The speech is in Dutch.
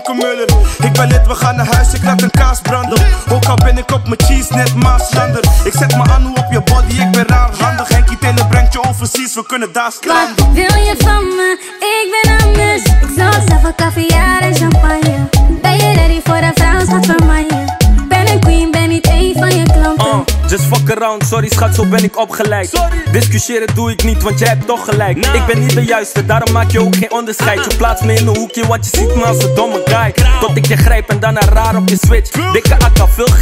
Muller. Ik ben lid, we gaan naar huis, ik laat een kaas branden. Ook al ben ik op mijn cheese, net Maaslander. Ik zet mijn hand op je body, ik ben raar handig. Henkie Taylor brengt je overseas, we kunnen daar staan. Wat wil je van me? Ik ben anders. Ik zorg zelf voor caviar en champagne. Ben je ready voor een vrouw, schat van mij? Ben een queen, ben niet één van je klanten. Just fuck around, sorry schat, zo ben ik opgeleid. Discussiëren doe ik niet, want jij hebt toch gelijk. Ik ben niet de juiste, daarom maak je ook geen onderscheid. Je plaatst me in een hoekje, want je ziet me als een domme guy. Tot ik je grijp en daarna raar op je switch. Dikke akka, veel